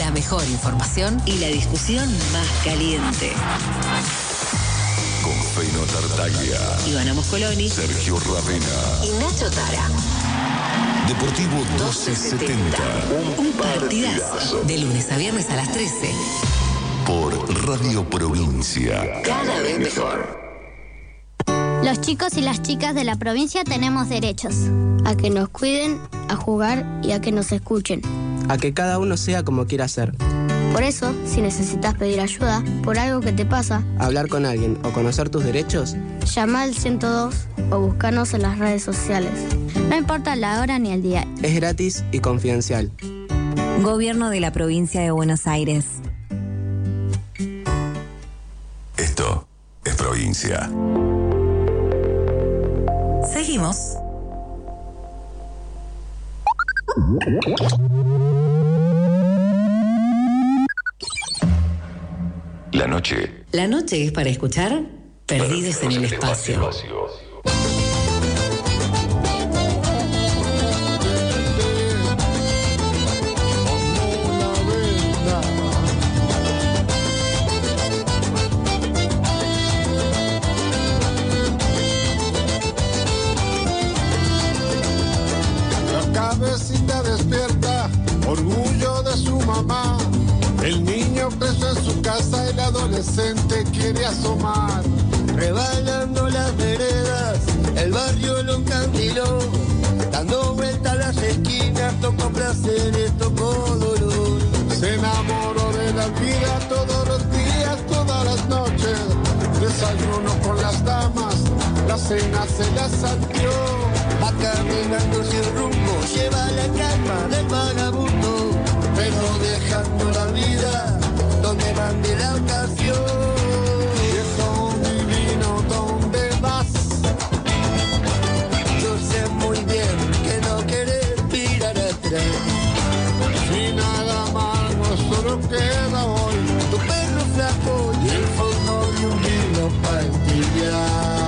La mejor información y la discusión más caliente. Con Feino Tartaglia, Ivana Moscoloni, Sergio Ravena y Nacho Tara. Deportivo 1270. Un partidazo. De lunes a viernes a las 13. Por Radio Provincia. Cada vez mejor. Los chicos y las chicas de la provincia tenemos derechos. A que nos cuiden, a jugar y a que nos escuchen. A que cada uno sea como quiera ser. Por eso, si necesitas pedir ayuda por algo que te pasa, hablar con alguien o conocer tus derechos, llama al 102 o búscanos en las redes sociales. No importa la hora ni el día. Es gratis y confidencial. Gobierno de la Provincia de Buenos Aires. Esto es provincia. Seguimos. La noche. La noche es para escuchar Perdidos en el Espacio. Cabecita despierta, orgullo de su mamá. El niño preso en su casa, el adolescente quiere asomar. Rebalando las veredas, el barrio lo encandiló. Dando vueltas a las esquinas, tocó placeres, tocó dolor. Se enamoró de la vida todos los días, todas las noches. Desayuno con las damas, la cena se la salteó. Va caminando sin rumbo, lleva la calma del vagabundo, pero dejando la vida donde mande la ocasión. Viejo divino, ¿dónde vas? Yo sé muy bien que no querés mirar atrás. Final amargo solo queda hoy, tu perro flaco y el fondo de un vino para entibiar.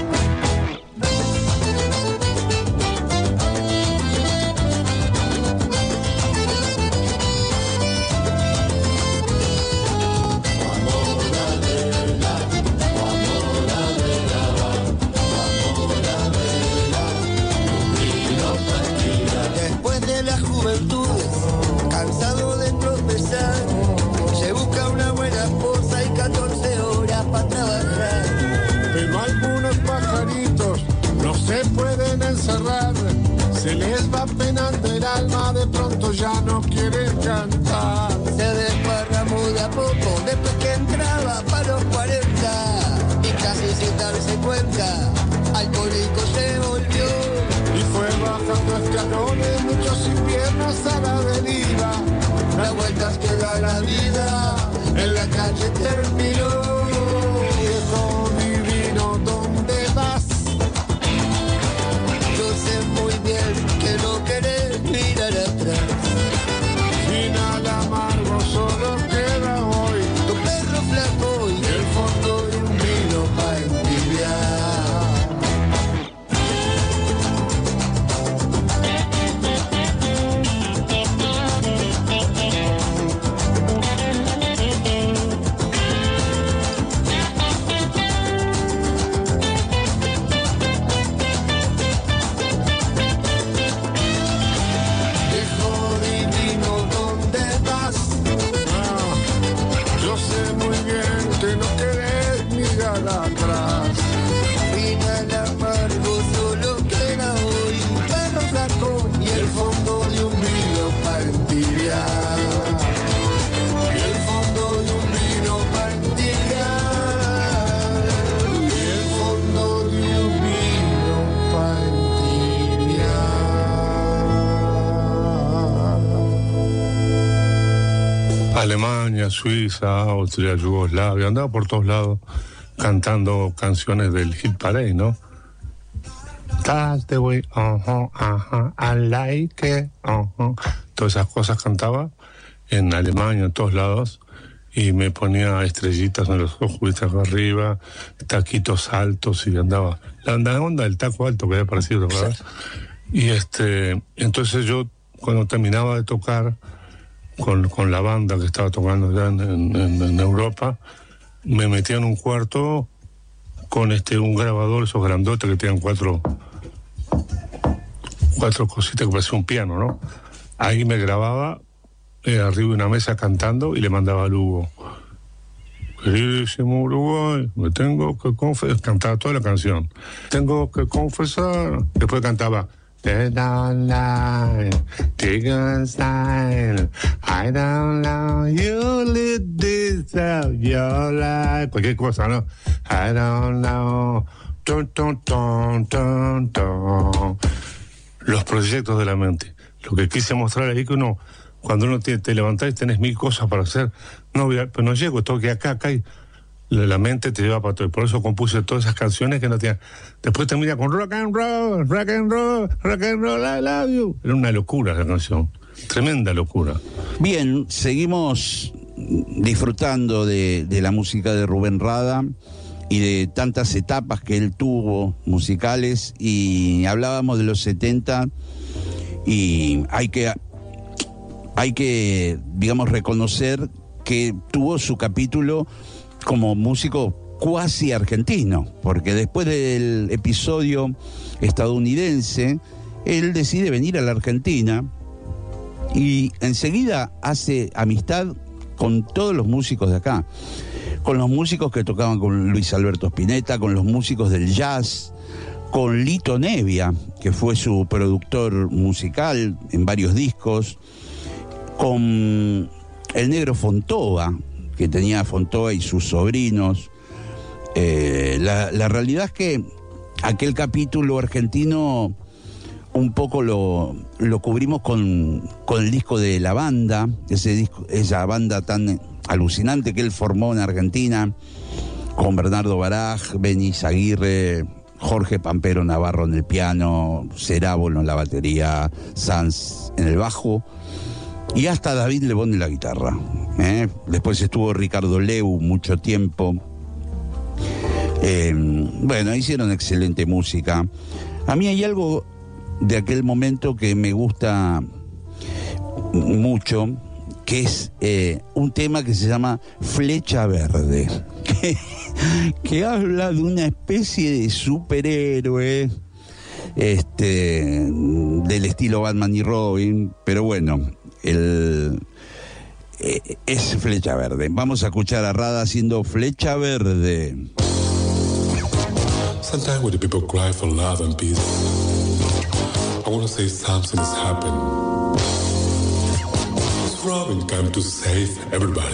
Cansado de tropezar, se busca una buena esposa y 14 horas para trabajar. Pero algunos pajaritos no se pueden encerrar, se les va penando el alma, de pronto ya no quieren cantar. Se desparramó de a poco después que entraba para los 40 y casi sin darse cuenta, alcohólico se volvió. Y fue bajando escalones, muchos sin piernas a la deriva. Las vueltas que da la vida, en la calle terminó. Viejo divino, ¿dónde vas? Yo sé muy bien que no querés mirar atrás. Final amargo solo queda hoy, tu perro flaco y el fondo de un vino para entibiar. atrás. Final amargo solo queda hoy, perro flaco y el fondo de un vino para entibiar. Y el fondo de un vino para entibiar. Y el fondo de un vino para entibiar. Alemania, Suiza, Austria, Yugoslavia, andaba por todos lados cantando canciones del hit parade, ¿no? That's the way, I like it, Todas esas cosas cantaba en Alemania, en todos lados, y me ponía estrellitas en los ojos, viste, acá arriba, taquitos altos, y andaba. La onda del taco alto que había parecido, ¿verdad? Y entonces yo, cuando terminaba de tocar, con la banda que estaba tocando ya en Europa, me metí en un cuarto con un grabador, esos grandotes que tenían cuatro cositas que parecía un piano, ¿no? Ahí me grababa arriba de una mesa cantando y le mandaba a Lugo. Queridísimo Uruguay, me tengo que confesar. Cantaba toda la canción. Tengo que confesar. Después cantaba I don't know, I don't know, you live this out your life. Cualquier cosa, ¿no? I don't know. Ton, ton, ton, ton, ton. Los proyectos de la mente. Lo que quise mostrar ahí que uno, cuando uno te levantás y tenés 1000 cosas para hacer, pero no llego, tengo que acá y la mente te lleva para todo. Por eso compuse todas esas canciones que no tenían. Después termina con rock and roll, rock and roll, rock and roll, I love you. Era una locura la canción, tremenda locura. Bien, seguimos disfrutando de la música de Rubén Rada y de tantas etapas que él tuvo musicales, y hablábamos de los 70 y hay que digamos reconocer que tuvo su capítulo como músico cuasi argentino, porque después del episodio estadounidense él decide venir a la Argentina y enseguida hace amistad con todos los músicos de acá, con los músicos que tocaban con Luis Alberto Spinetta, con los músicos del jazz, con Lito Nevia, que fue su productor musical en varios discos, con el Negro Fontova, que tenía Fontova y sus sobrinos. La realidad es que aquel capítulo argentino un poco lo cubrimos con el disco de La Banda, esa banda tan alucinante que él formó en Argentina, con Bernardo Baraj, Benny Aguirre, Jorge Pampero Navarro en el piano, Cerábolo en la batería, Sanz en el bajo y hasta David Lebón en la guitarra. Después estuvo Ricardo Leu mucho tiempo. Bueno, hicieron excelente música. A mí hay algo de aquel momento que me gusta mucho, que es un tema que se llama Flecha Verde, que habla de una especie de superhéroe del estilo Batman y Robin, pero bueno, es Flecha Verde. Vamos a escuchar a Rada haciendo Flecha Verde. Sometimes when the people cry for love and peace, I want to say something has happened. It's Robin come to save everybody.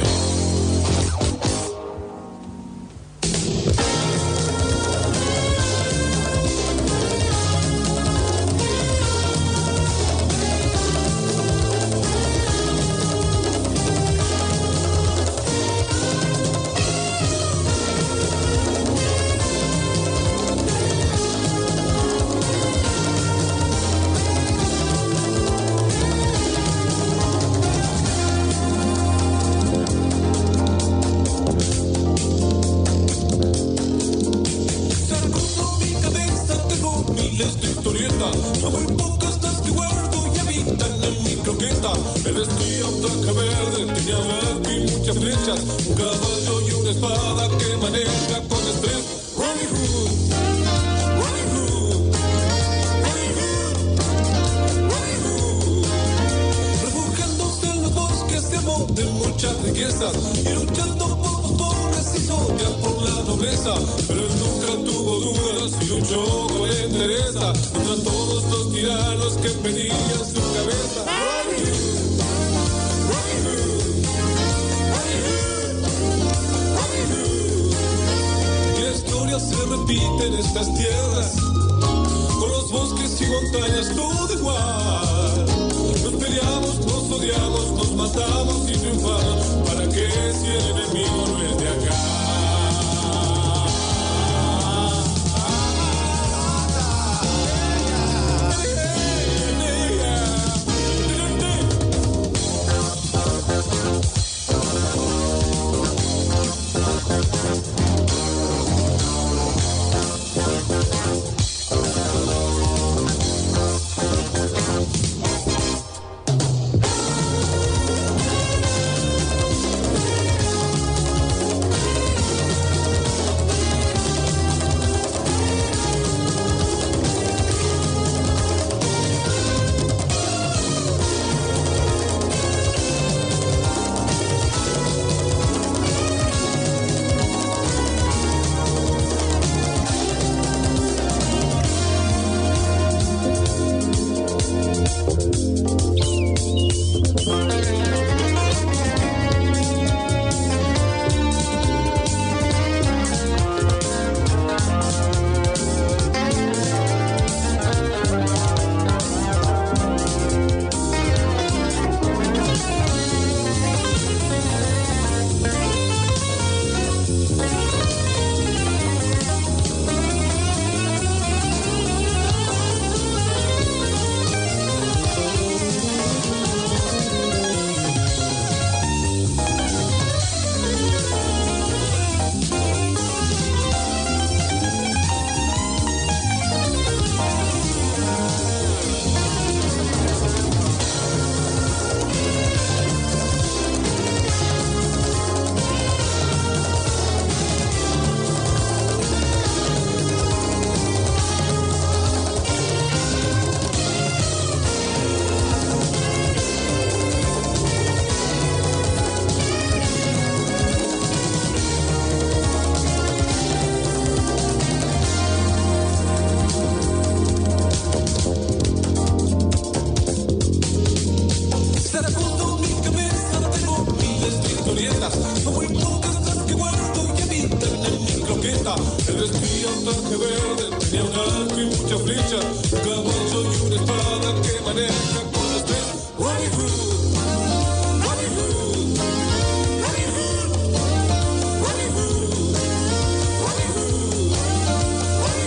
historietas, muy pocas las que guardo y habitan en mi croqueta. Él vestía un traje verde, tenía un arco y muchas flechas, un caballo y una espada que maneja con los tres. Robin Hood, Robin Hood, Robin Hood, Robin Hood, Robin Hood, Robin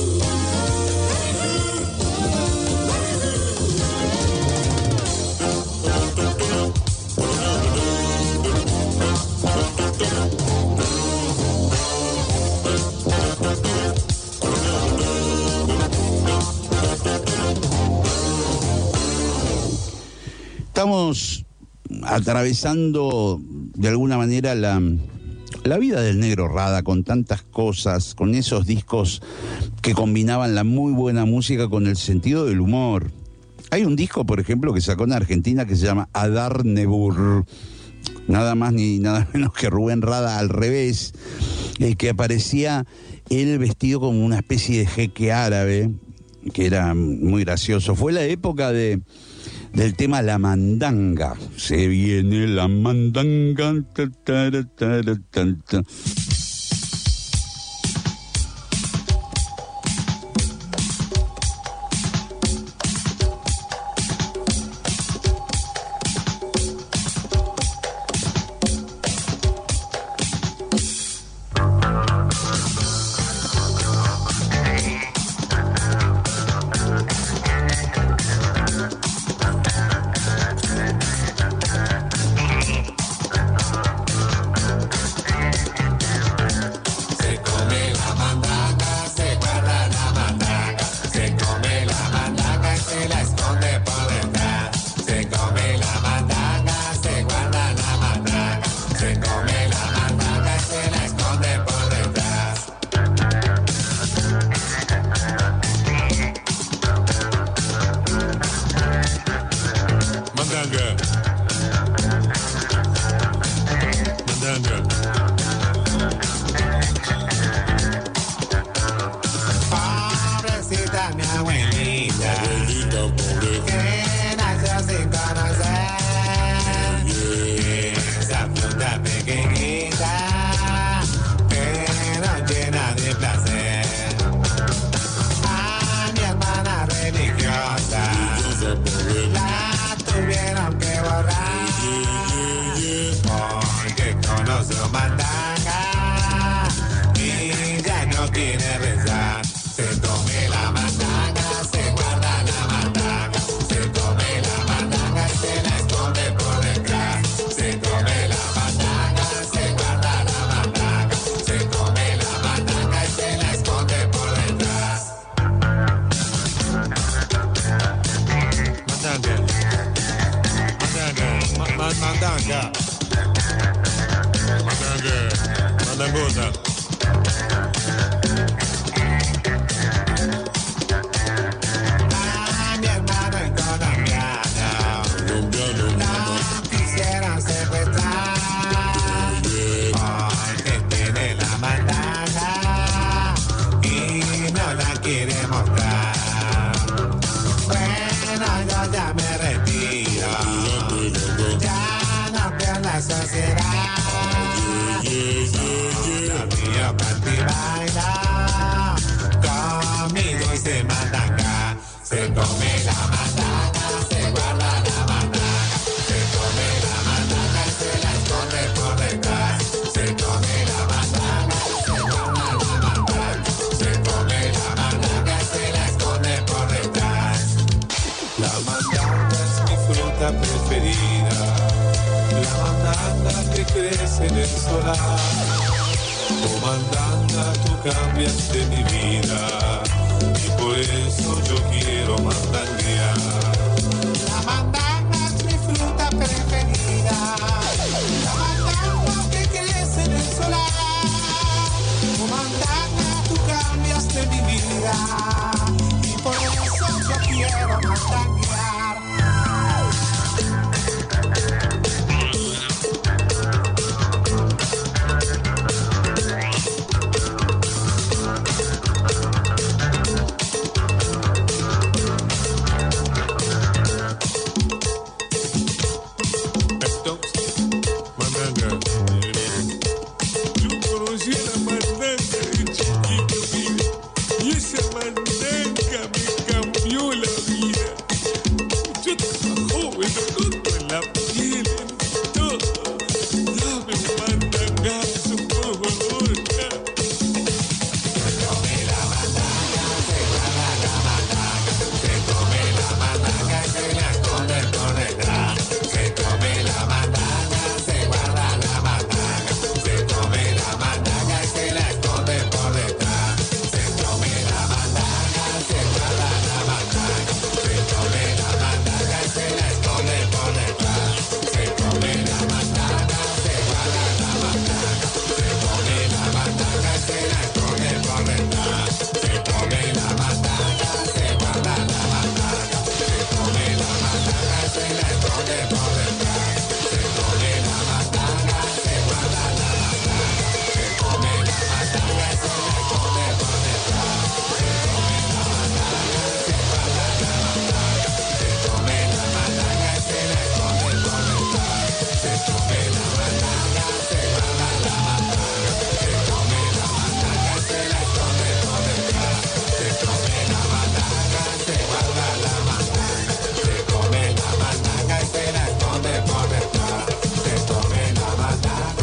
Estamos atravesando de alguna manera la vida del Negro Rada con tantas cosas, con esos discos que combinaban la muy buena música con el sentido del humor. Hay un disco, por ejemplo, que sacó en Argentina que se llama Adar Nebur, nada más ni nada menos que Rubén Rada al revés, que aparecía él vestido como una especie de jeque árabe, que era muy gracioso. Fue la época del tema La Mandanga. Se viene la mandanga. Ta, ta, ta, ta, ta, ta.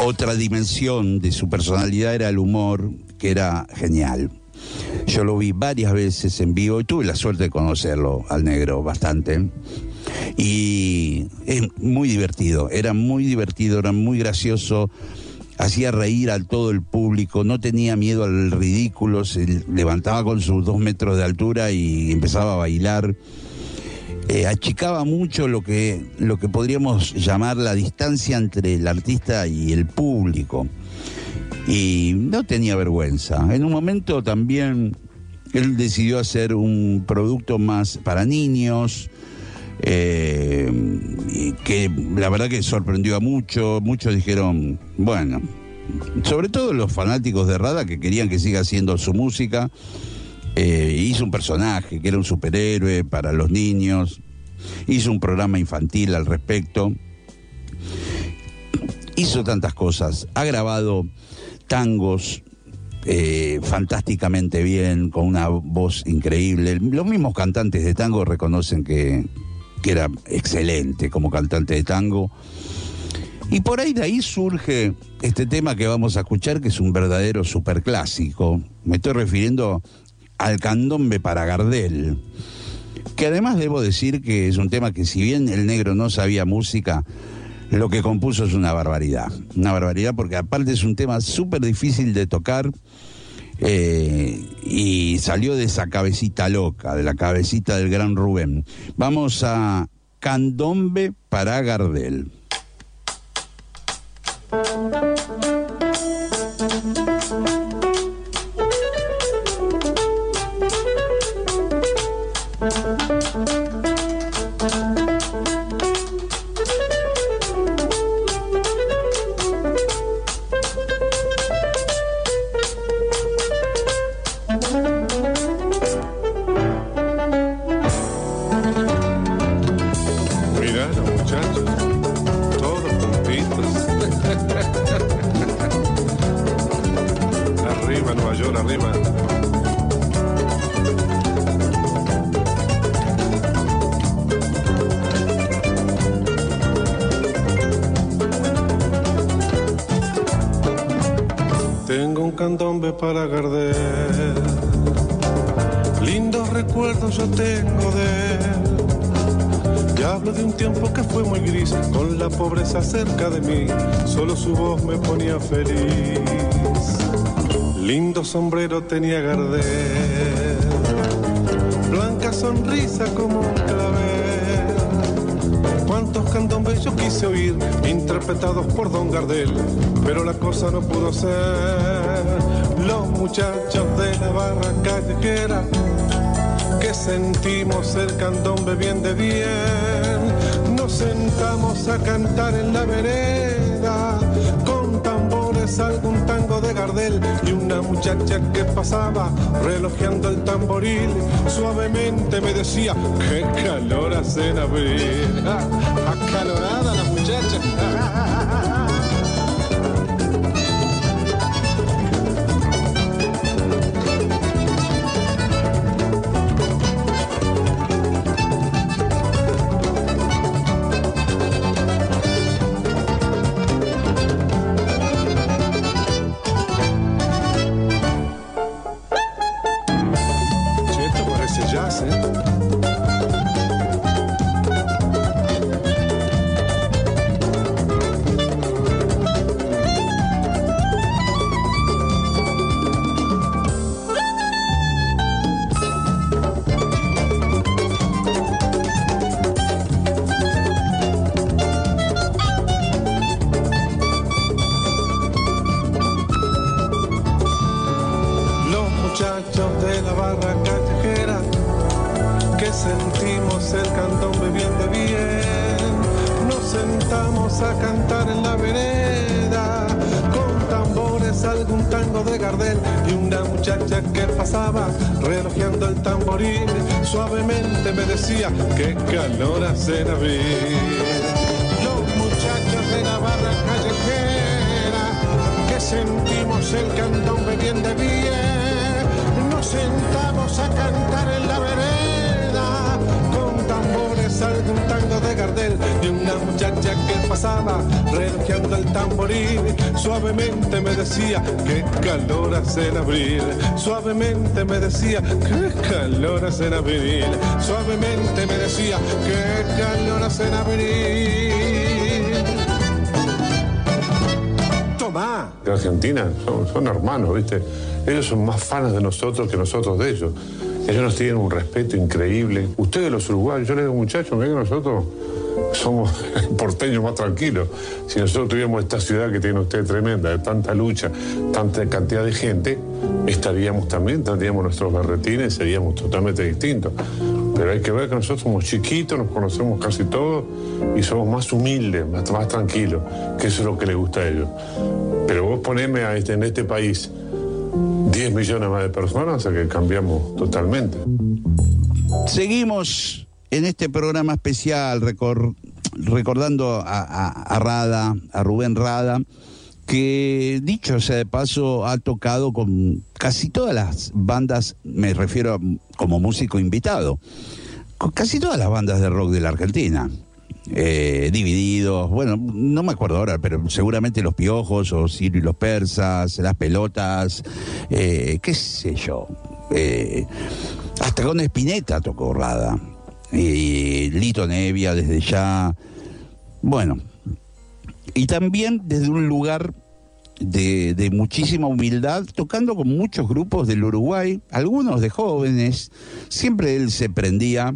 otra dimensión de su personalidad era el humor, que era genial. Yo lo vi varias veces en vivo y tuve la suerte de conocerlo al negro bastante. Y es muy divertido, era muy gracioso, hacía reír a todo el público, no tenía miedo al ridículo, se levantaba con sus 2 metros de altura y empezaba a bailar. Achicaba mucho lo que podríamos llamar la distancia entre el artista y el público. Y no tenía vergüenza. En un momento también él decidió hacer un producto más para niños, y que la verdad que sorprendió a muchos. Muchos dijeron, bueno, sobre todo los fanáticos de Rada, que querían que siga haciendo su música. Hizo un personaje que era un superhéroe para los niños, hizo un programa infantil al respecto, hizo tantas cosas, ha grabado tangos fantásticamente bien, con una voz increíble. Los mismos cantantes de tango reconocen que era excelente como cantante de tango. Y por ahí de ahí surge este tema que vamos a escuchar, que es un verdadero superclásico. Me estoy refiriendo al Candombe para Gardel, que además debo decir que es un tema que, si bien el negro no sabía música, lo que compuso es una barbaridad, porque aparte es un tema súper difícil de tocar, y salió de esa cabecita loca, de la cabecita del gran Rubén. Vamos a Candombe para Gardel. Tengo un candombe para Gardel, lindos recuerdos yo tengo de él. Y hablo de un tiempo que fue muy gris, con la pobreza cerca de mí, solo su voz me ponía feliz. Lindo sombrero tenía Gardel, blanca sonrisa como un clavel. Cuántos candombes yo quise oír, interpretados por Don Gardel, pero la cosa no pudo ser. Los muchachos de la barra callejera, que sentimos el candombe bien de bien, nos sentamos a cantar en la vereda, con tambores algún tango de Gardel, y una muchacha que pasaba relojeando el tamboril, suavemente me decía, qué calor hace en abril. Acalorada la muchacha. Suavemente me decía, qué calor hace en abril. Los muchachos de la barra callejera, que sentimos el candombe bien de bien, nos sentamos a cantar en la vereda, con tambores algún tango de Gardel. Gardel y una muchacha que pasaba relojeando el tamboril. Suavemente me decía qué calor hace en abril. Suavemente me decía qué calor hace en abril. Suavemente me decía qué calor hace en abril. Tomá. De Argentina son hermanos, ¿viste? Ellos son más fans de nosotros que nosotros de ellos. Ellos nos tienen un respeto increíble. Ustedes los uruguayos, yo les digo, muchachos, miren que nosotros somos porteños más tranquilos. Si nosotros tuviéramos esta ciudad que tienen ustedes tremenda, de tanta lucha, tanta cantidad de gente, tendríamos nuestros berretines, seríamos totalmente distintos. Pero hay que ver que nosotros somos chiquitos, nos conocemos casi todos y somos más humildes, más tranquilos, que eso es lo que les gusta a ellos. Pero vos poneme en este país 10 millones más de personas, o sea que cambiamos totalmente. Seguimos en este programa especial recordando a Rada, a Rubén Rada, que dicho sea de paso ha tocado con casi todas las bandas, me refiero como músico invitado, con casi todas las bandas de rock de la Argentina. Divididos, bueno, no me acuerdo ahora, pero seguramente Los Piojos o Ciro y los Persas, Las Pelotas, qué sé yo, hasta con Spinetta tocó Rada, Lito Nevia desde ya, bueno, y también desde un lugar de muchísima humildad, tocando con muchos grupos del Uruguay, algunos de jóvenes, siempre él se prendía.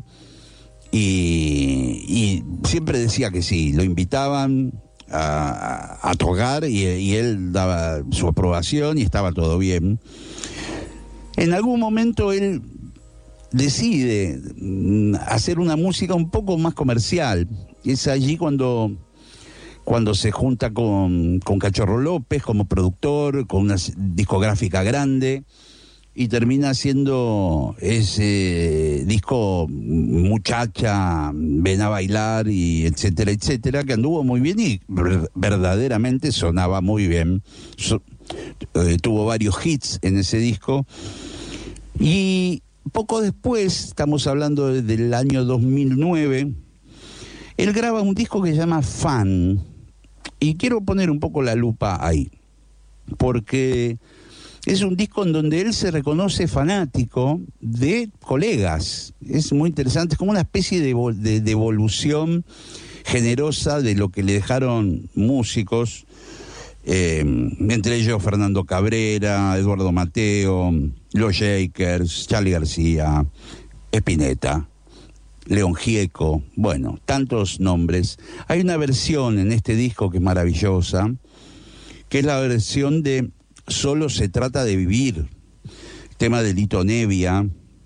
Y siempre decía que sí, lo invitaban a tocar y él daba su aprobación y estaba todo bien. En algún momento él decide hacer una música un poco más comercial. Es allí cuando se junta con Cachorro López como productor, con una discográfica grande, y termina haciendo ese disco Muchacha, Ven a Bailar, y etcétera, etcétera, que anduvo muy bien y verdaderamente sonaba muy bien. Tuvo varios hits en ese disco. Y poco después, estamos hablando del año 2009, él graba un disco que se llama Fan. Y quiero poner un poco la lupa ahí, porque es un disco en donde él se reconoce fanático de colegas. Es muy interesante, es como una especie de devolución generosa de lo que le dejaron músicos, entre ellos Fernando Cabrera, Eduardo Mateo, Los Shakers, Charly García, Spinetta, León Gieco, bueno, tantos nombres. Hay una versión en este disco que es maravillosa, que es la versión de Solo se trata de vivir, tema de Lito Nevia,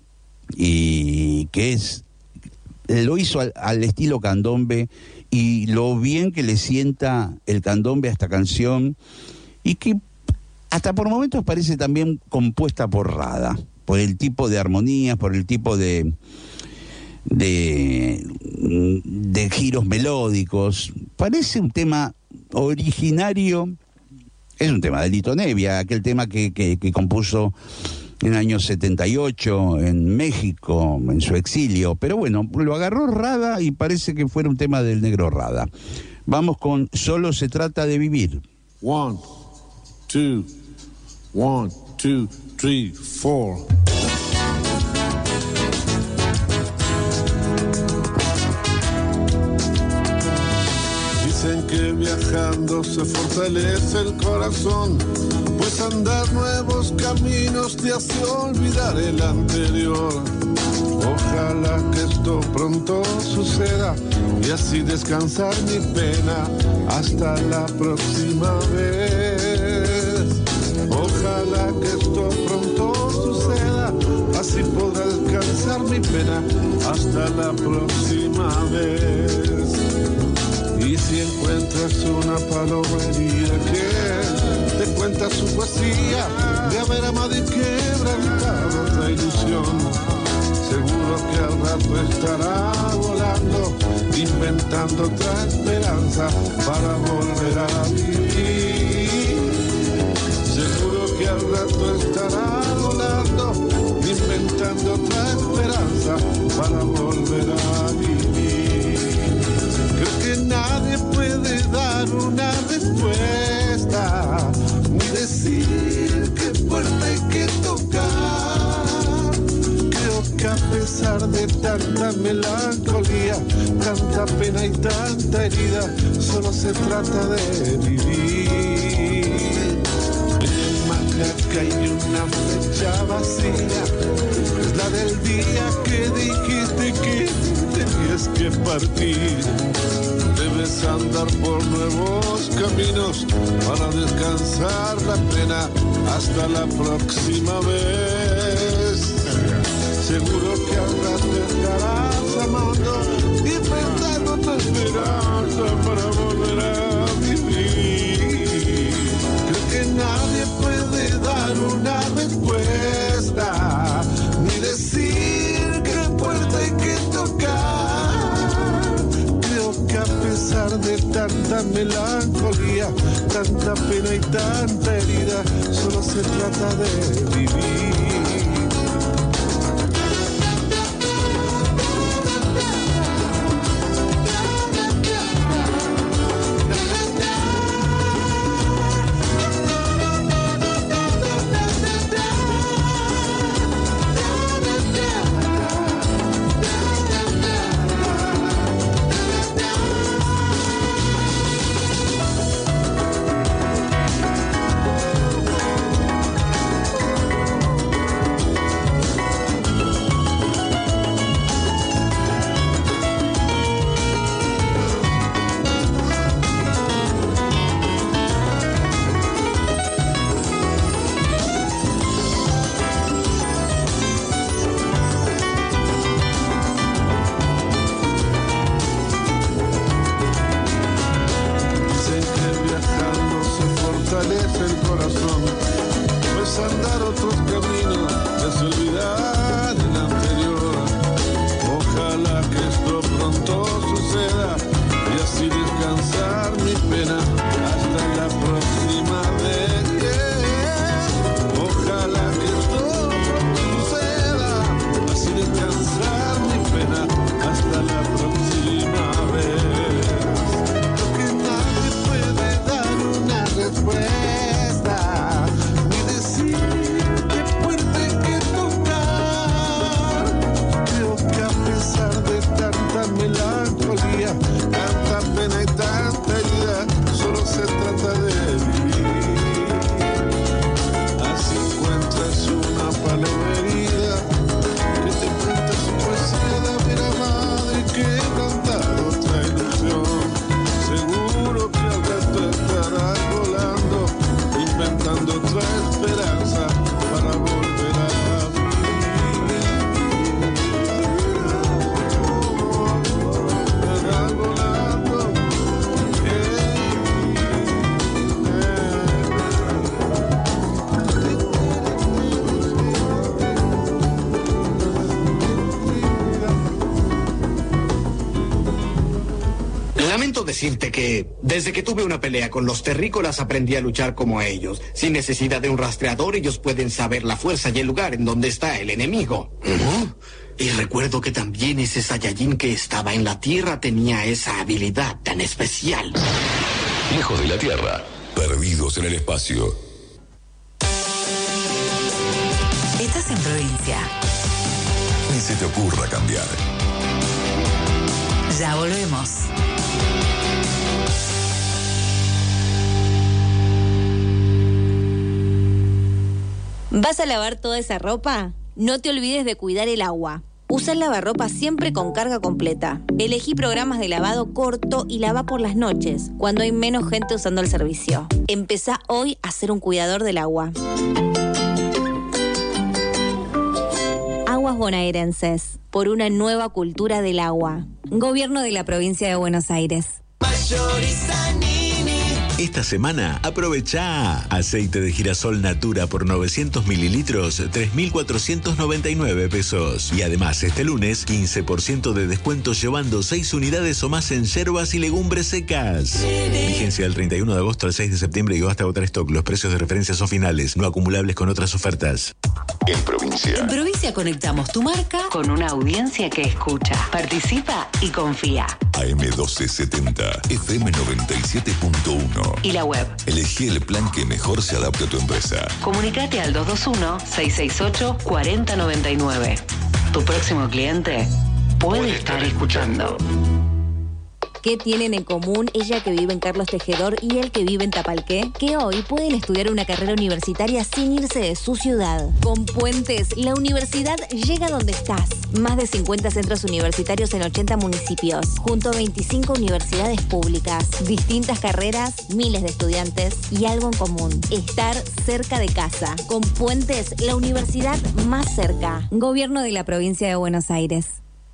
y que lo hizo al estilo candombe, y lo bien que le sienta el candombe a esta canción, y que hasta por momentos parece también compuesta por Rada, por el tipo de armonías, por el tipo de giros melódicos. Parece un tema originario. Es un tema de Lito Nevia, aquel tema que compuso en el año 78 en México, en su exilio. Pero bueno, lo agarró Rada y parece que fuera un tema del negro Rada. Vamos con Solo se trata de vivir. 1, 2, 1, 2, 3, 4. Dicen que viajando se fortalece el corazón, pues andar nuevos caminos te hace olvidar el anterior. Ojalá que esto pronto suceda y así descansar mi pena hasta la próxima vez. Ojalá que esto pronto suceda, así podrá descansar mi pena hasta la próxima vez. Y si encuentras una paloma herida que te cuenta su poesía de haber amado y quebrantado otra ilusión, seguro que al rato estará volando, inventando otra esperanza para volver a vivir. Seguro que al rato estará volando, inventando otra esperanza para volver a vivir. Creo que nadie puede dar una respuesta, ni decir qué puerta hay que tocar. Creo que a pesar de tanta melancolía, tanta pena y tanta herida, solo se trata de vivir. En Macaca hay una fecha vacía, es la del día que dijiste que tenías que partir. Debes andar por nuevos caminos para descansar la pena hasta la próxima vez. Seguro que ahora te estarás amando y pensando tu esperanza para volver a vivir. Creo que nadie puede dar una respuesta, ni decir qué puerta hay que tocar. Creo que a pesar de tanta melancolía, tanta pena y tanta herida, solo se trata de vivir. Decirte que desde que tuve una pelea con los terrícolas aprendí a luchar como ellos. Sin necesidad de un rastreador, ellos pueden saber la fuerza y el lugar en donde está el enemigo. Y recuerdo que también ese Saiyajin que estaba en la Tierra tenía esa habilidad tan especial. Lejos de la Tierra, perdidos en el espacio. Estás en provincia. Ni se te ocurra cambiar. Ya volvemos. ¿Vas a lavar toda esa ropa? No te olvides de cuidar el agua. Usa el lavarropa siempre con carga completa. Elegí programas de lavado corto y lava por las noches, cuando hay menos gente usando el servicio. Empezá hoy a ser un cuidador del agua. Aguas bonaerenses, por una nueva cultura del agua. Gobierno de la Provincia de Buenos Aires. Esta semana aprovecha aceite de girasol Natura por 900 mililitros, 3.499 pesos. Y además este lunes, 15% de descuento llevando 6 unidades o más en yerbas y legumbres secas. Vigencia del 31 de agosto al 6 de septiembre y hasta agotar stock. Los precios de referencia son finales, no acumulables con otras ofertas. en provincia. En provincia conectamos tu marca con una audiencia que escucha, participa y confía. AM1270, FM 97.1. Y la web. Elegí el plan que mejor se adapte a tu empresa. Comunicate al 221-668-4099. Tu próximo cliente puede estar escuchando. ¿Qué tienen en común ella que vive en Carlos Tejedor y él que vive en Tapalqué? Que hoy pueden estudiar una carrera universitaria sin irse de su ciudad. Con Puentes, la universidad llega donde estás. Más de 50 centros universitarios en 80 municipios, junto a 25 universidades públicas. Distintas carreras, miles de estudiantes y algo en común: estar cerca de casa. Con Puentes, la universidad más cerca. Gobierno de la Provincia de Buenos Aires.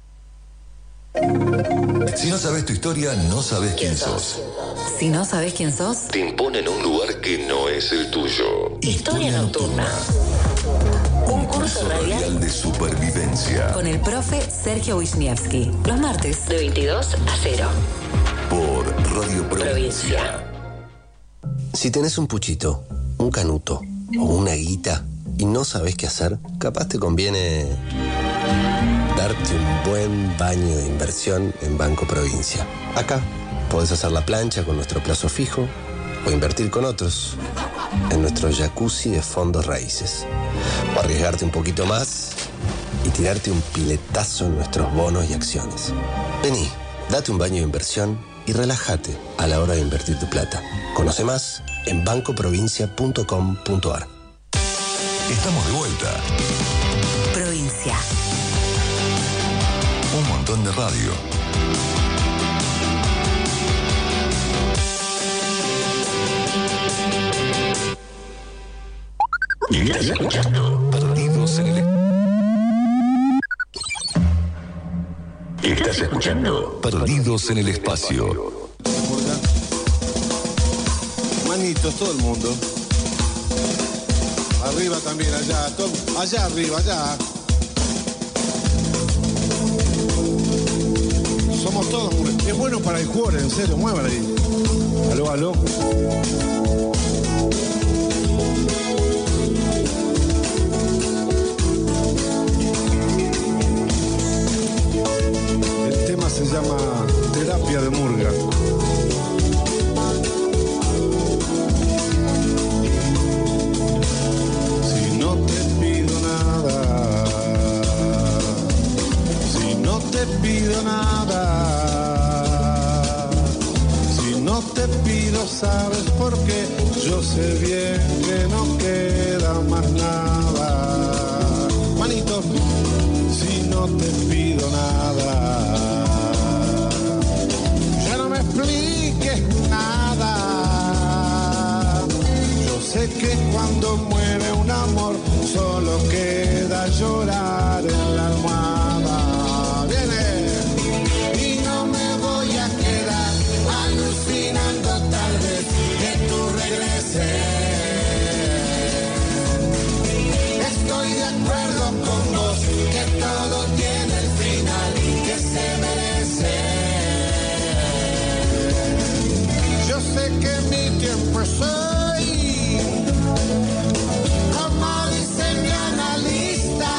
Si no sabes tu historia, no sabes quién sos. Si no sabes quién sos, Te imponen un lugar que no es el tuyo. Historia Nocturna. Un curso radial de supervivencia. con el profe Sergio Wisniewski. Los martes de 22 a 0. Por Radio Provincia. Si tenés un puchito, un canuto o una guita y no sabés qué hacer, capaz te conviene darte un buen baño de inversión en Banco Provincia. Acá podés hacer la plancha con nuestro plazo fijo o invertir con otros en nuestro jacuzzi de fondos raíces. O arriesgarte un poquito más y tirarte un piletazo en nuestros bonos y acciones. Vení, date un baño de inversión y relájate a la hora de invertir tu plata. Conoce más en bancoprovincia.com.ar. Estamos de vuelta. Provincia. Un montón de radio. Estás escuchando Perdidos en el... Estás escuchando Perdidos en el Espacio. Manitos, todo el mundo. Arriba también, allá. Allá arriba, allá. Somos todos. Es bueno para el jugador, en serio, muevan ahí. Aló, aló. El tema se llama Terapia de Murga. Si no te pido nada, si no te pido nada, si no te pido, ¿sabes por qué? Yo sé bien que no queda más nada. Manito, si no te pido nada, ya no me expliques nada. Yo sé que cuando muere un amor solo queda llorar en la almohada. Viene. Y no me voy a quedar alucinando tal vez que tú regreses. Estoy de acuerdo con vos que todo tiene el final que se merece. Yo sé que mi tiempo es hoy, como dice mi analista,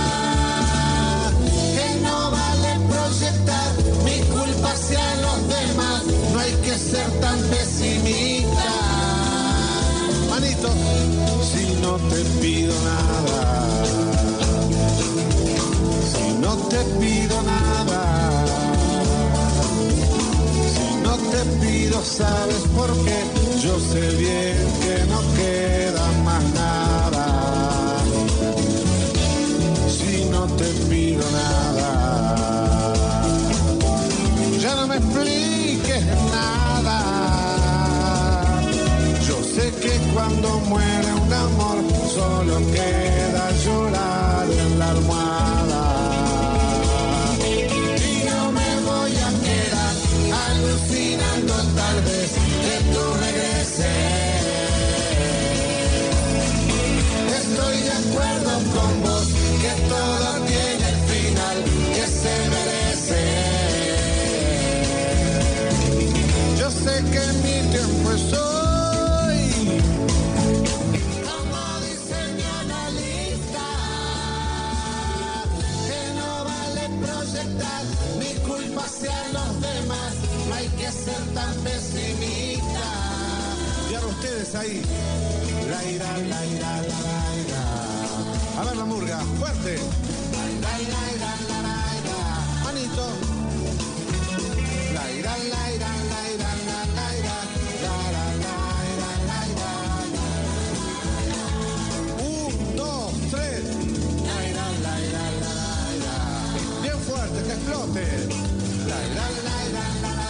que no vale proyectar mi culpa hacia los demás, no hay que ser tan pesimista. Manito, si no te pido nada, si no te pido nada, si no te pido, ¿sabes por qué? Yo sé bien que no queda más nada. Si no te pido nada, ya no me expliques nada. Yo sé que cuando muere un amor solo queda llorar en la almohada. Y no me voy a quedar alucinando tal vez que tú regreses. Estoy de acuerdo con vos que todo tiene el final que se merece. Yo sé que mi tiempo es hoy, como dice mi analista, ustedes ahí. La ira, la ira, la ira. A ver la murga, fuerte. La ira, la ira, la ira. Manito. La ira, la ira, la ira, la ira. La ira, la ira, la ira. 1, 2, 3. La ira, la ira, la ira. Bien fuerte, que explote. La ira, la ira, la ira.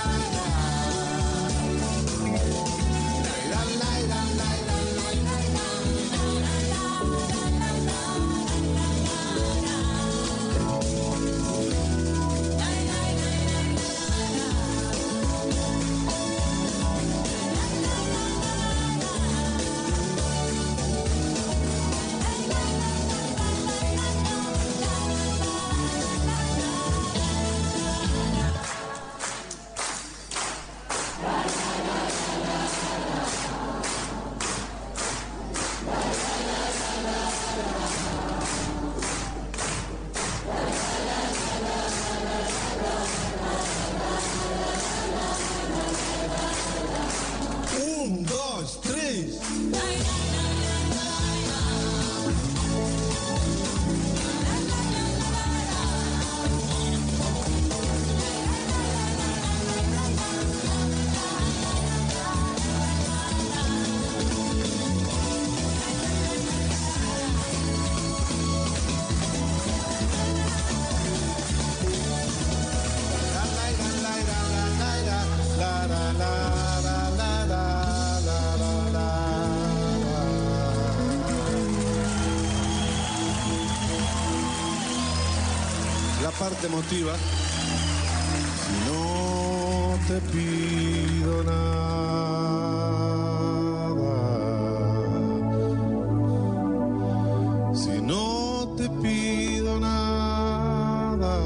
Parte emotiva. Si no te pido nada, si no te pido nada,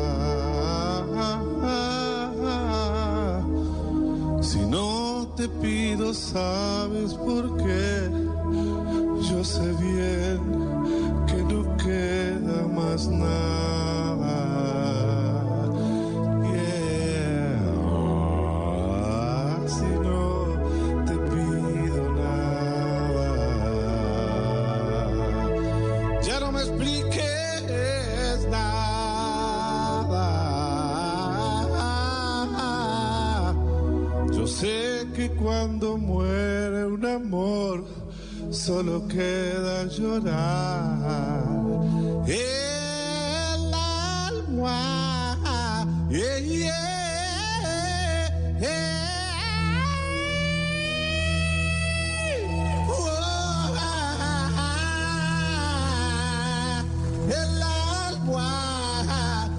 si no te pido, ¿sabes por qué? Yo sé bien que no queda más nada. Cuando muere un amor, solo queda llorar. El alma, yeah, yeah, el alma,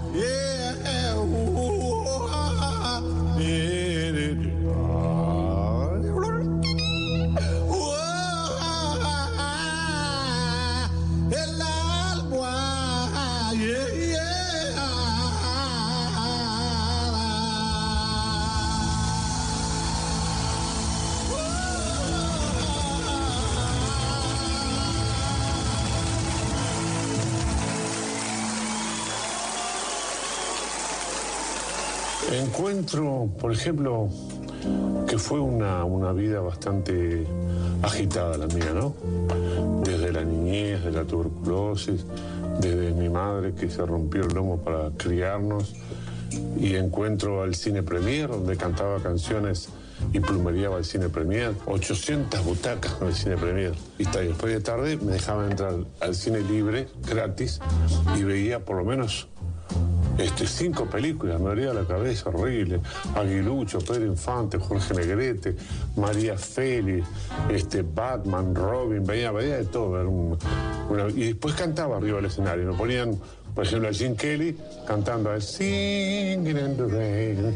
Encuentro, por ejemplo, que fue una vida bastante agitada la mía, ¿no? Desde la niñez, de la tuberculosis, desde mi madre que se rompió el lomo para criarnos, y encuentro al Cine Premier, donde cantaba canciones y plumereaba el Cine Premier, 800 butacas con el Cine Premier. Y después de tarde me dejaban entrar al cine libre, gratis, y veía por lo menos 5 películas, me dolía la cabeza, horrible. Aguilucho, Pedro Infante, Jorge Negrete, María Félix, Batman, Robin, veía de todo. Y después cantaba arriba del escenario. Me ponían, por ejemplo, a Gene Kelly cantando a Singing in the Rain,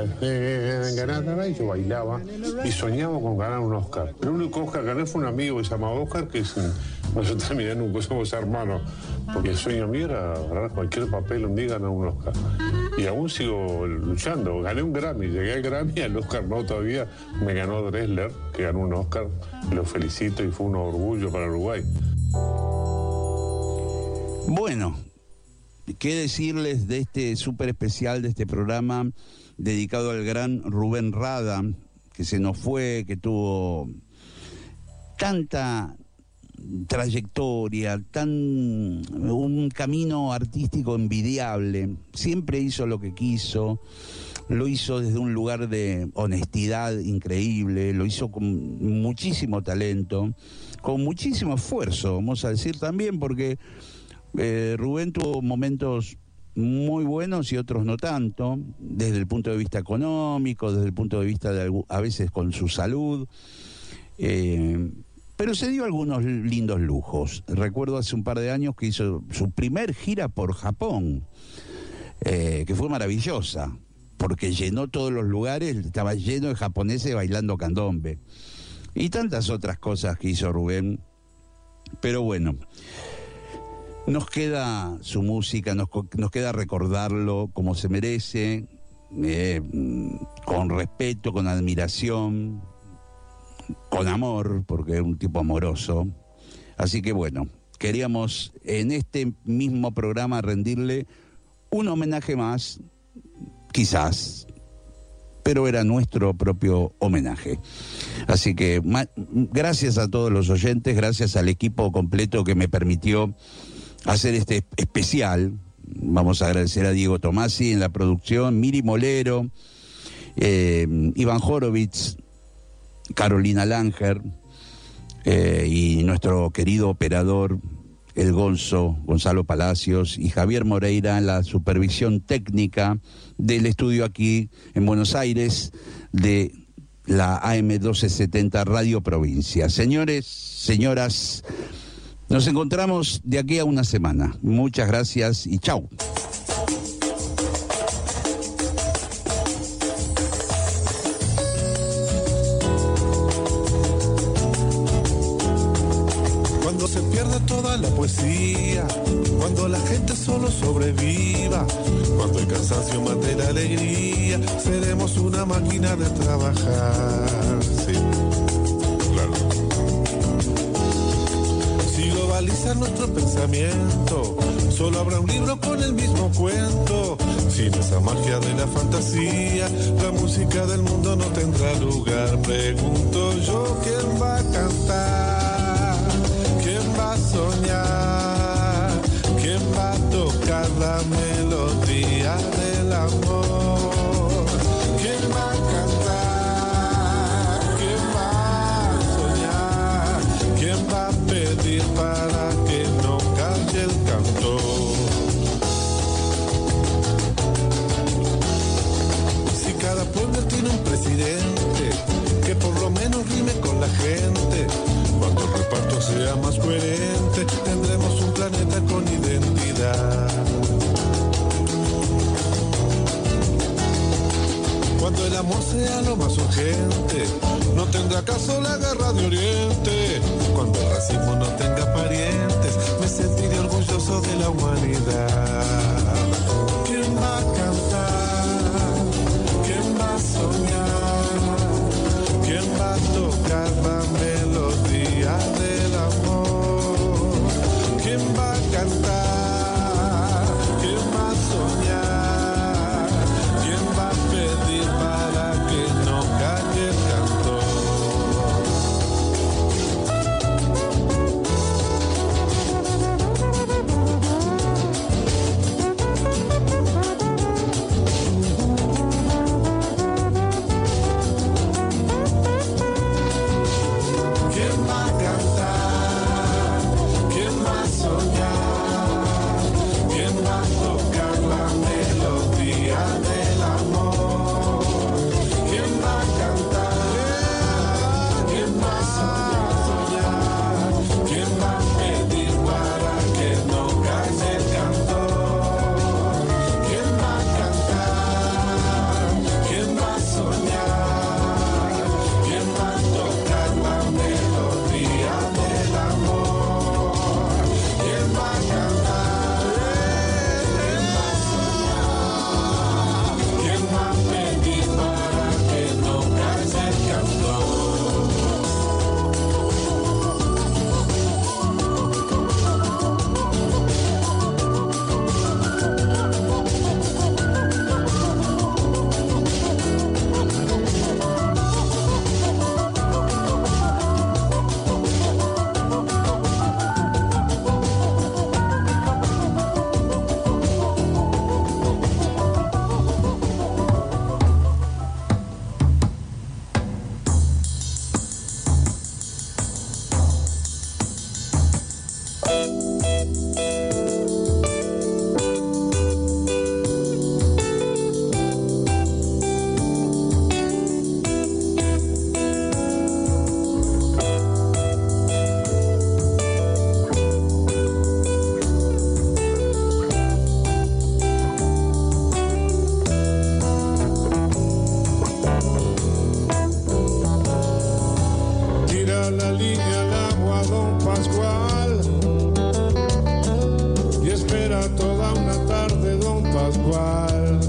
y yo bailaba y soñaba con ganar un Oscar. El único Oscar que gané fue un amigo que se llamaba Oscar, que no se terminé nunca, somos hermanos, porque el sueño mío era ganar cualquier papel un día y ganar un Oscar. Y aún sigo luchando. Gané un Grammy, llegué al Grammy, al Oscar no todavía. Me ganó Dressler, que ganó un Oscar. Lo felicito y fue un orgullo para Uruguay. Bueno, ¿qué decirles de este súper especial, de este programa dedicado al gran Rubén Rada, que se nos fue, que tuvo tanta trayectoria, un camino artístico envidiable. Siempre hizo lo que quiso, lo hizo desde un lugar de honestidad increíble, lo hizo con muchísimo talento, con muchísimo esfuerzo, vamos a decir también, porque Rubén tuvo momentos muy buenos y otros no tanto, desde el punto de vista económico, desde el punto de vista a veces con su salud, pero se dio algunos lindos lujos. Recuerdo hace un par de años que hizo su primer gira por Japón, que fue maravillosa, porque llenó todos los lugares, estaba lleno de japoneses bailando candombe, y tantas otras cosas que hizo Rubén. Pero bueno, nos queda su música, nos queda recordarlo como se merece, con respeto, con admiración, con amor, porque es un tipo amoroso. Así que bueno, queríamos en este mismo programa rendirle un homenaje más, quizás, pero era nuestro propio homenaje. Así que gracias a todos los oyentes, gracias al equipo completo que me permitió hacer este especial. Vamos a agradecer a Diego Tomasi en la producción, Miri Molero, Iván Horovitz, Carolina Langer, y nuestro querido operador, el Gonzalo Palacios, y Javier Moreira en la supervisión técnica del estudio aquí en Buenos Aires de la AM 1270 Radio Provincia. Señores, señoras, nos encontramos de aquí a una semana. Muchas gracias y chau. Cuando se pierde toda la poesía, cuando la gente solo sobreviva, cuando el cansancio mate la alegría, seremos una máquina de trabajar. Sí, claro. Si globalizan nuestro pensamiento, solo habrá un libro con el mismo cuento. Sin esa magia de la fantasía, la música del mundo no tendrá lugar. Pregunto yo, ¿quién va a cantar? ¿Quién va a soñar? ¿Quién va a tocar la melodía del amor? ¿Quién va a cantar? ¿Quién va a soñar? ¿Quién va a pedir para que no calle el cantor? Si cada pueblo tiene un presidente que por lo menos rime con la gente, cuando el reparto sea más coherente, tendremos un planeta con identidad. Cuando el amor sea lo más urgente, no tendrá caso la guerra de Oriente. Cuando el racismo no tenga parientes, me sentiré orgulloso de la humanidad. ¿Quién va a cantar? ¿Quién va a soñar? ¿Quién va a tocar la melodía del amor? ¿Quién va a cantar? ¿Quién va a soñar? ¿Quién va a pedir para que no calle el cantor? ¿Quién va a cantar? ¿Quién va a soñar? línea al agua don Pascual y espera toda una tarde don Pascual.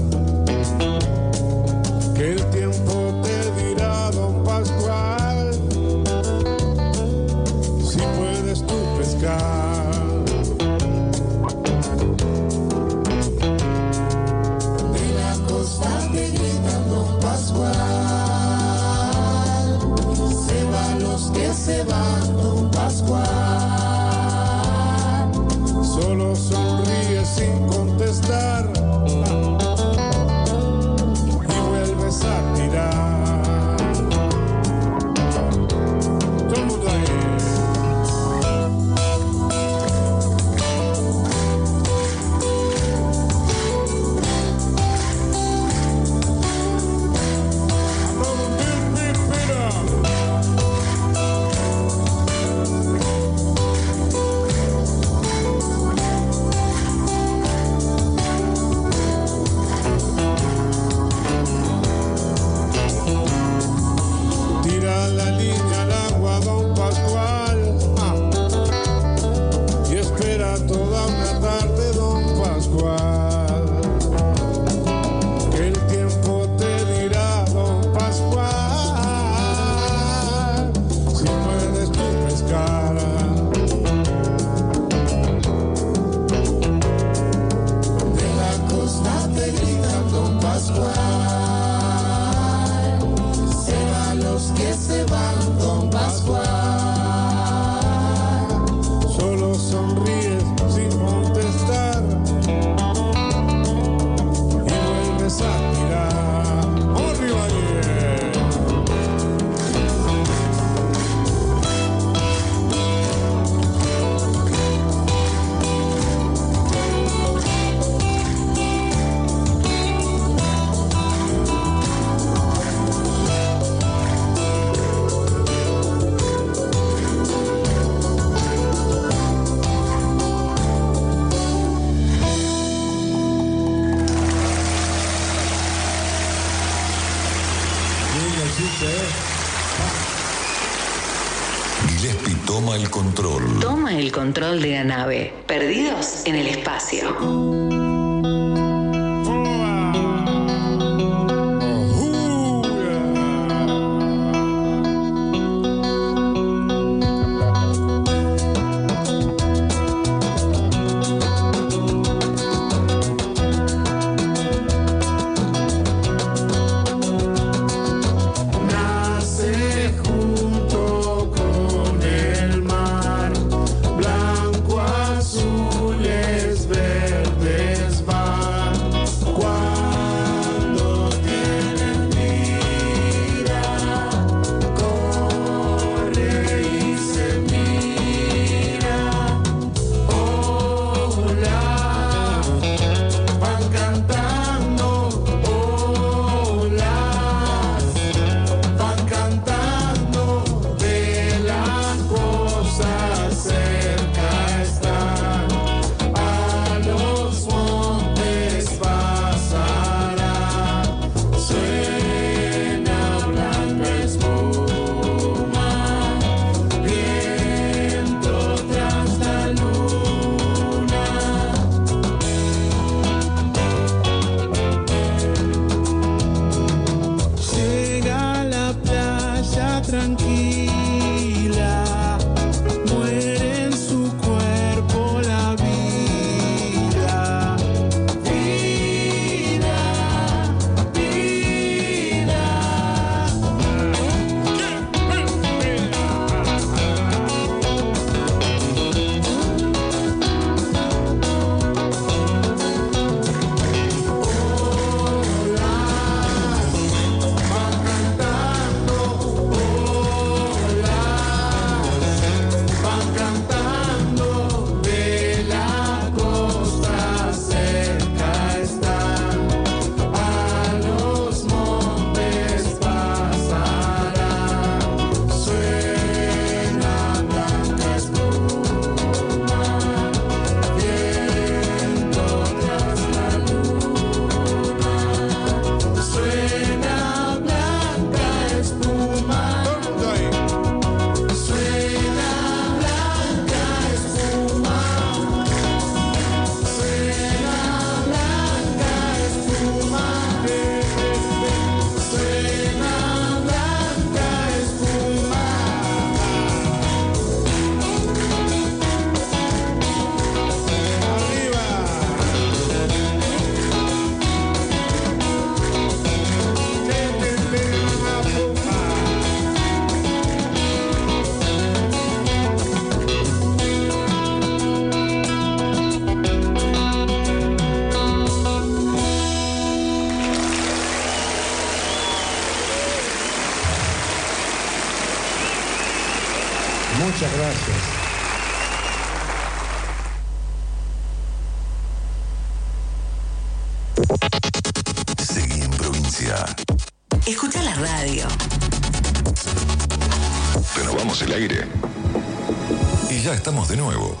Que el tiempo te dirá don Pascual si puedes tú pescar. De la costa te gritan don Pascual, se van los que se van don Pascual. Solo sonríe sin contestar y vuelves a tirar. Todo el mundo ahí. Tira la línea al agua don Pascual y espera toda una tarde don Pascual. Que el tiempo te dirá don Pascual si puedes tú pescar. De la costa te gritan don Pascual, se van los que se van don Pascual. Solo sonríes sin contestar y vuelves a tirar. ¡Arriba Gillespie toma el control. Toma el control de la nave. Perdidos en el espacio. Nace junto con el mar, blanco, azules, verdes. Muchas gracias. Seguí en provincia. Escucha la radio. Renovamos el aire. Y ya estamos de nuevo.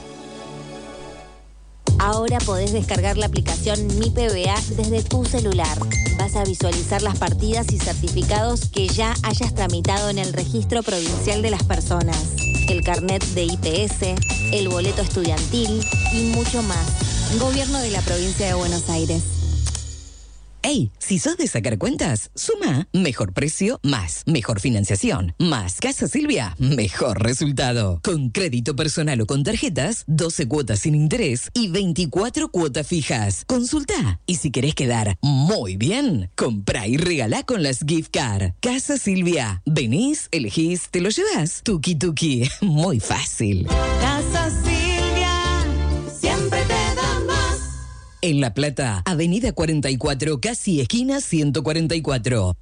Ahora podés descargar la aplicación Mi PBA desde tu celular. Vas a visualizar las partidas y certificados que ya hayas tramitado en el Registro Provincial de las Personas, el carnet de IPS, el boleto estudiantil y mucho más. Gobierno de la Provincia de Buenos Aires. Ey, si sos de sacar cuentas, suma mejor precio más mejor financiación más Casa Silvia, mejor resultado. Con crédito personal o con tarjetas, 12 cuotas sin interés y 24 cuotas fijas. Consulta. Y si querés quedar muy bien, comprá y regalá con las gift card. Casa Silvia. Venís, elegís, te lo llevas. Tuki tuki. Muy fácil. Casa Silvia, siempre te da más. En La Plata, Avenida 44, casi esquina 144.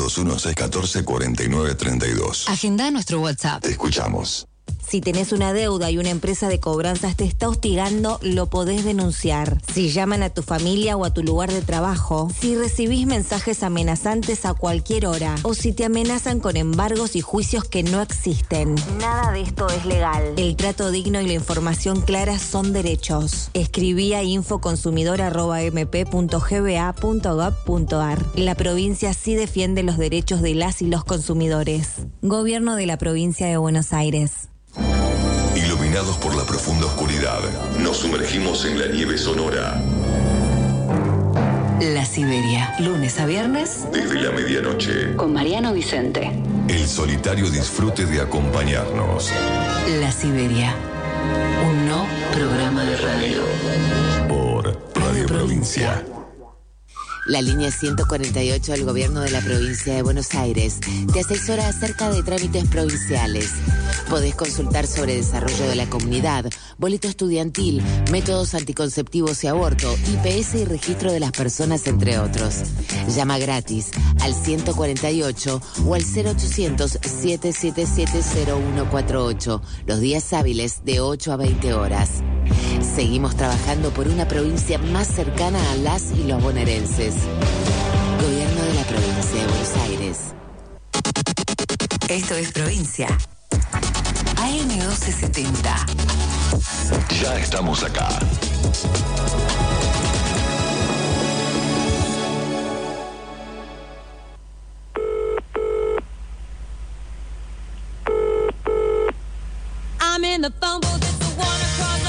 221-614-4932. Agenda nuestro WhatsApp. Te escuchamos. Si tenés una deuda y una empresa de cobranzas te está hostigando, lo podés denunciar. Si llaman a tu familia o a tu lugar de trabajo, si recibís mensajes amenazantes a cualquier hora, o si te amenazan con embargos y juicios que no existen. Nada de esto es legal. El trato digno y la información clara son derechos. Escribí a infoconsumidor@mp.gba.gov.ar. La provincia sí defiende los derechos de las y los consumidores. Gobierno de la Provincia de Buenos Aires. Iluminados por la profunda oscuridad, nos sumergimos en la nieve sonora. La Siberia, lunes a viernes, Desde la medianoche, con Mariano Vicente. el solitario disfrute de acompañarnos. La Siberia, un no programa de radio. Por Radio Provincia. La línea 148 del Gobierno de la Provincia de Buenos Aires te asesora acerca de trámites provinciales. Podés consultar sobre desarrollo de la comunidad, boleto estudiantil, métodos anticonceptivos y aborto, IPS y registro de las personas, entre otros. Llama gratis al 148 o al 0800-777-0148, los días hábiles de 8 a 20 horas. Seguimos trabajando por una provincia más cercana a las y los bonaerenses. Gobierno de la Provincia de Buenos Aires. Esto es Provincia. AM1270. Ya estamos acá. I'm in the phone booth, it's the one across